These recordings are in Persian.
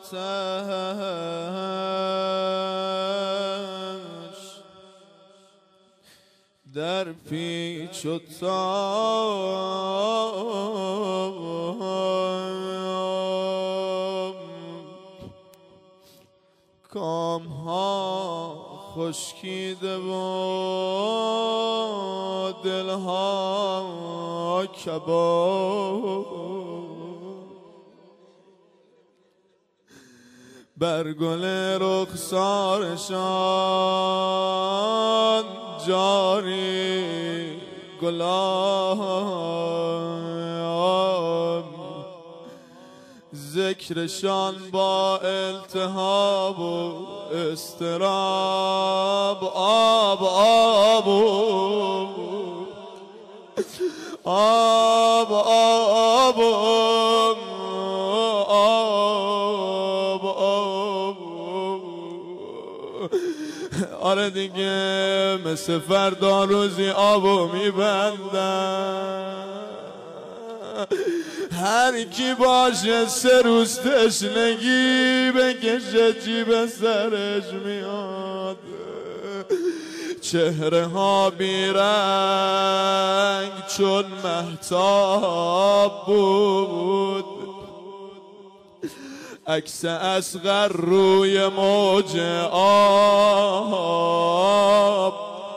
در پیچ و تاب کام ها خشکیده و دل ها کباب بر گل رخسارشان جاری گلاب ذکرشان با التهاب و استراب آب آب آب آب آره دیگه مثل فردا روزی آبو میبندن هر کی باشه 3 روز تشنگی بکشه جیب سرش میاد چهره ها بیرنگ چون مهتاب بود عکس اصغر روی موج آب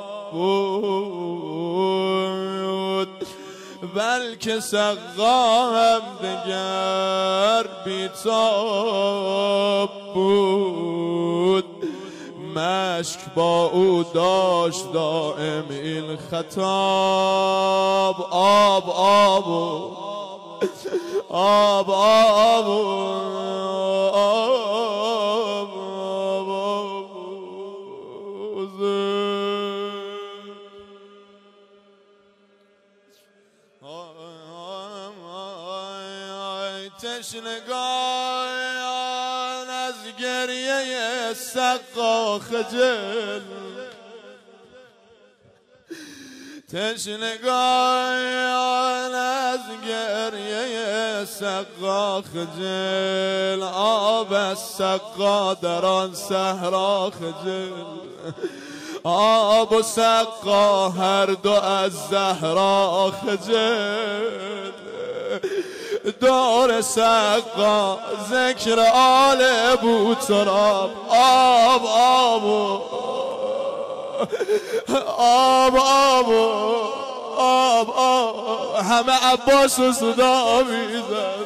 بود بلکه سقا هم دگر بیتاب بود مشک با او داشت دائم این خطاب آب آب آب آب تشنگان از گریه سقا خجل تشنگان از گریه سقا خجل آب از سقا در آن صحرا خجل آب و سقا هر دو از زهرا خجل دور سقا ذکر آل ابوتراب آب آب آب آب آب آب همه عباس و صدا میزن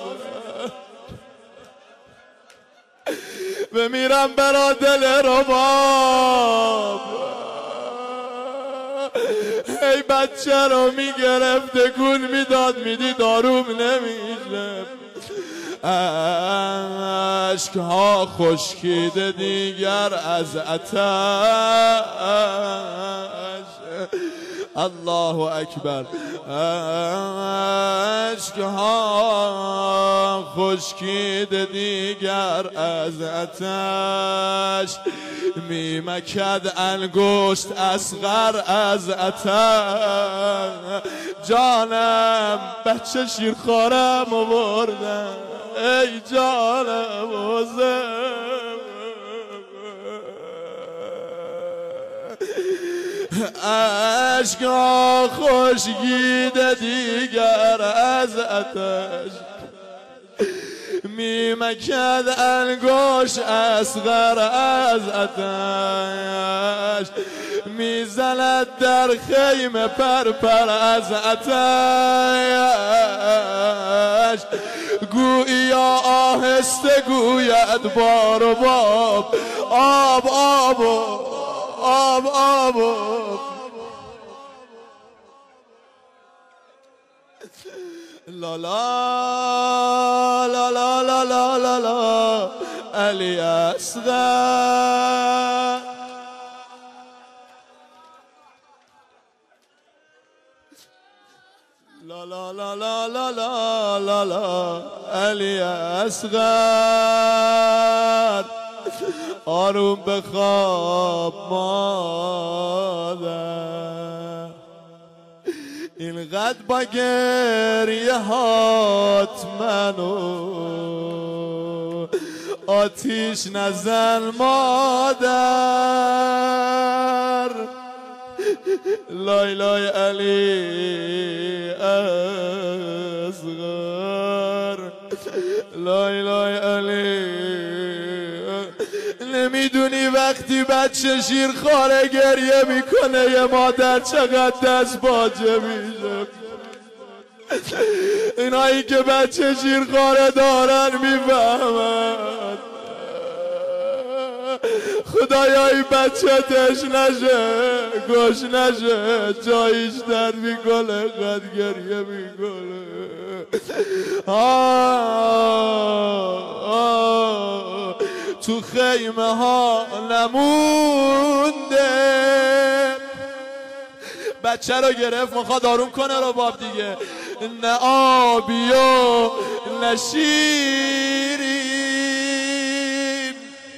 بمیرم برا دل رباب ای بچه رو میگرفت گول میداد میدی داروم نمیشه عشق ها خشکیده دیگر از آتش الله اکبر عشق ها خشکیده دیگر از آتش میمکد انگشت اصغر از آتش جانم بچه شیرخوارم آوردم ای جانم عشقا خشکیده دیگر از آتش میمکد انگشت اصغر از آتش میزند در خیمه پرپر از آتش گویا آهسته گوید بار و باب آب آب آب آب لا لا لا لا لا لا لا لا علی اصغر لا لا لا لا لا لا لا لا علی اصغر آروم بخواب مادر اینقدر با گریه هات منو آتیش نزن مادر لای لای علی اصغر لای لای علی نمیدونی وقتی بچه شیرخواره گریه میکنه یه مادر چقدر دست باجه میشه اینایی که بچه شیرخواره دارن میفهمن خدایا این بچه تش نشه گوش نشه جایش درد میکنه قد گریه میکنه تو خیمه ها نمونده بچه رو گرفت میخواد آروم کنه رو باب دیگه نه آبی و نه شیرین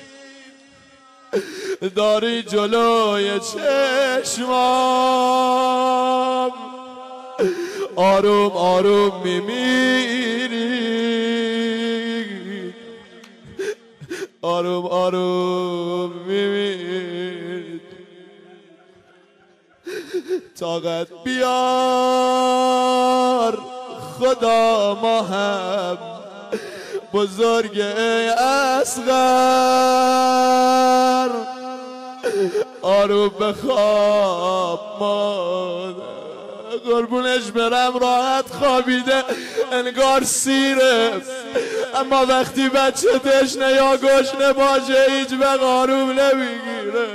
داری جلوی چشمام آروم آروم میمیری آروم آروم میمیری طاقت بیار خدا ما هم بزرگ ای اصغر آروم بخواب مادر قربونش برم راحت خوابیده انگار سیره اما وقتی بچه تشنه یا گشنه باشه هیچ وقت آروم نمیگیره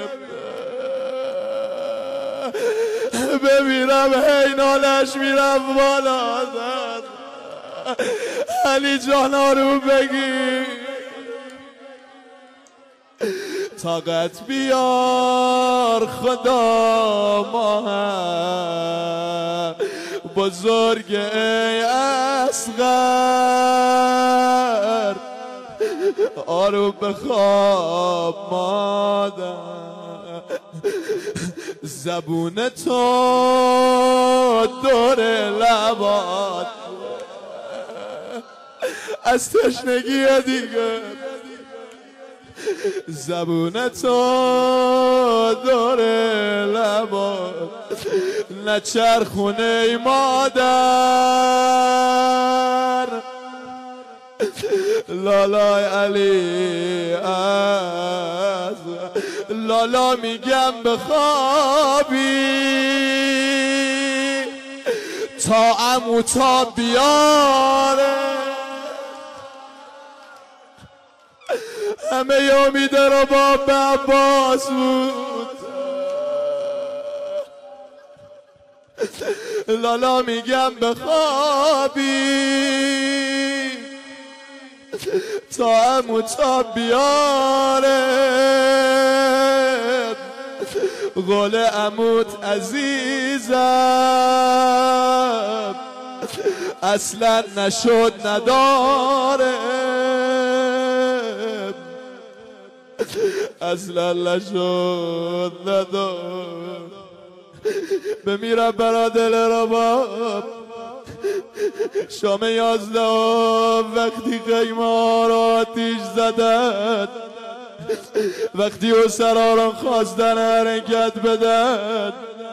بمیرم هی نالش میرم بالا علی جان آروم بگیر طاقت بیار خدا ما هم بزرگ ای اصغر آروم بخواب مادر زبون تو دور لبات از تشنگی دیگه زبون تو دور لبات نچرخونه ای مادر لالای علی از لالا میگم بخوابی تا عمو تا بیاره همه امید رو با عباس بود لالا میگم بخوابی تا عمو تا بیاره قول عموت عزیزم اصلا نشد نداره اصلا نشد نداره بمیرم برا دل رباب شام 11 وقتی خیمه ها را آتیش زدن وقتی او سراران خواستن حرکت بدن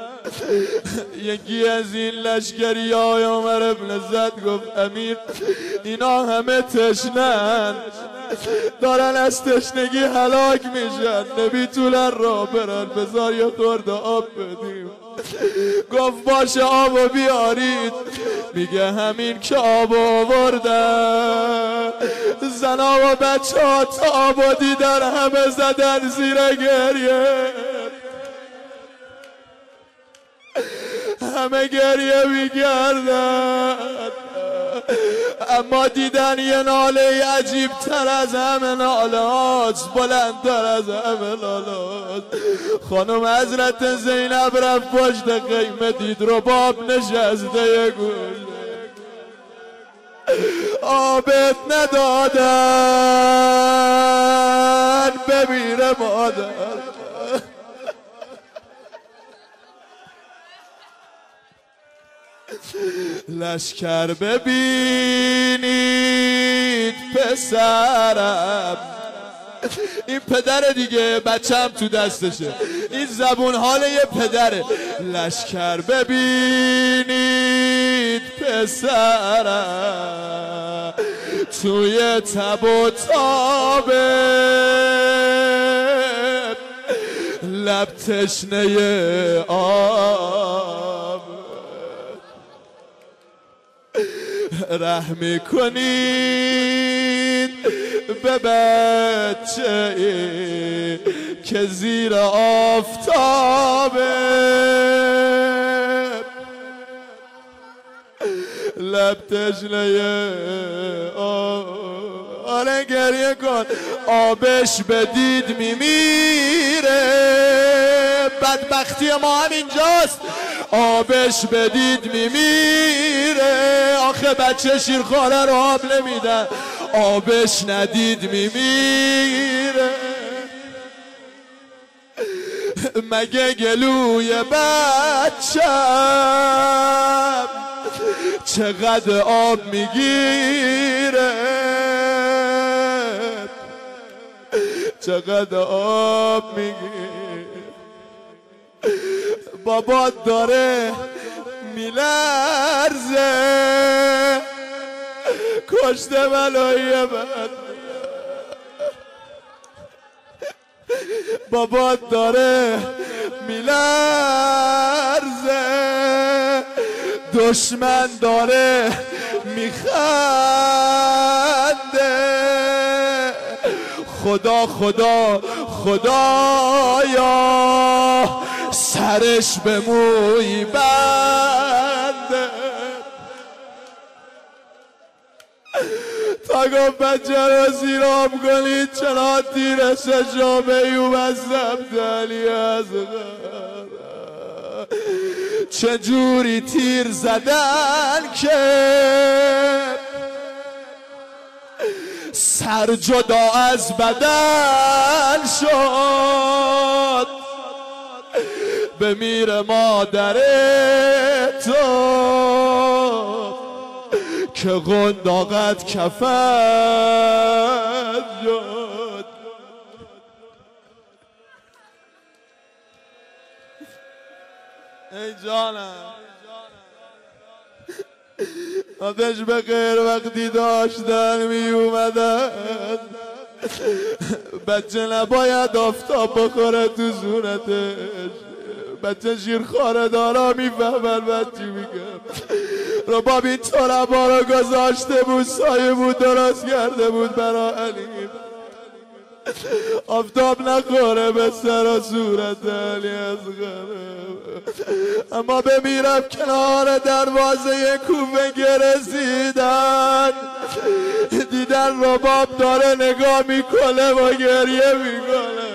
یکی از این لشکری های عمر ابن زد گفت امیر اینا همه تشنن دارن از تشنگی هلاک میشن نمیتونن راه برن بذار یه خورده آب بدیم گفت باشه آبو بیارید میگه همین که آبو آوردن زنا و بچه ها تا آبو دیدن همه زدن زیر گریه همه گریه میکردن اما دیدن یه ناله عجیب تر از همه ناله هاست بلندتر از همه ناله هاست خانم حضرت زینب رفت پشت خیمه دید رباب نشسته یه گوشه آبت ندادن بمیره مادر لشکر ببینید پسرم این پدر دیگه، بچم تو دستشه. این زبون حال یه پدره. لشکر ببینید پسرم توی تب و تابه، لب تشنه آب، رحم کنید به بچه ای که زیر آفتابه، لب تشنه آره گریه کن. آبش بدید میمیره، بدبختی ما همینجاست. آبش بدید میمیره، آخه بچه شیرخواره رو آب نمیدن، آبش ندید میمیره. مگه گلوی بچم چقدر آب میگیره، چقدر آب میگیره. بابا داره میلرزه، کشته بلایی من. بابا داره میلرزه، دشمن داره میخنده. خدا خدا خدایا سرش به موی بنده. تا گفت بچه رو زیرام کنید چرا تیر شجام ایوب از زبدلی از غرب. چجوری تیر زدن که سر جدا از بدن شد، بمیره مادر تو که قنداقت کفن شد. ای جانم آتش به غیر وقتی داشتن می اومدن، بچه نباید آفتاب بخوره تو زونتش. بچه شیرخواره دارا میفهمن بچه میگم. رباب این طلبا رو گذاشته بود، سایه بود درست کرده بود برا علی، آفتاب نخوره به سر و صورت علی از غرب. اما بمیرم کنار دروازه کوفه رسیدن، دیدن رباب داره نگاه میکنه و گریه میکنه.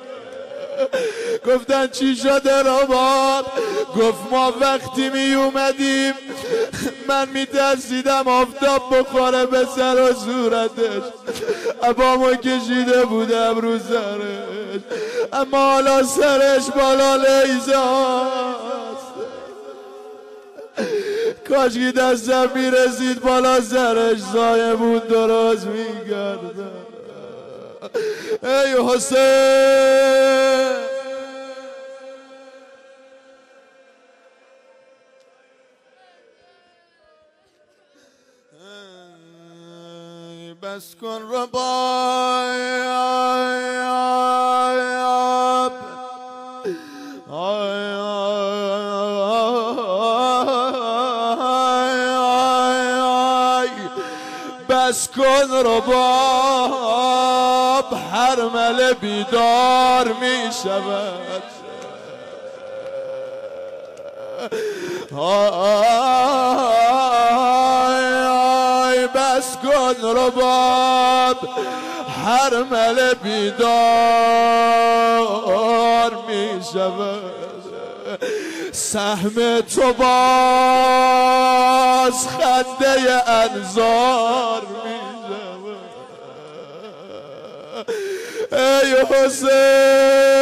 گفتن چی شده رباب؟ گفت ما وقتی می اومدیم من میترسیدم آفتاب بخوره به سر و صورتش، عبامو کشیده بودم رو سرش، اما حالا سرش بالا لیزه هاست. کاشکی دستم میرسید بالا سرش زایه بود درست میگردم. ای حسین بس کن رباب، بس کن رباب، حرمل بیدار می شود. بس کن رباب، حرمل بیدار می شود. سهم تو باز خنده انظار می شود. ای حسین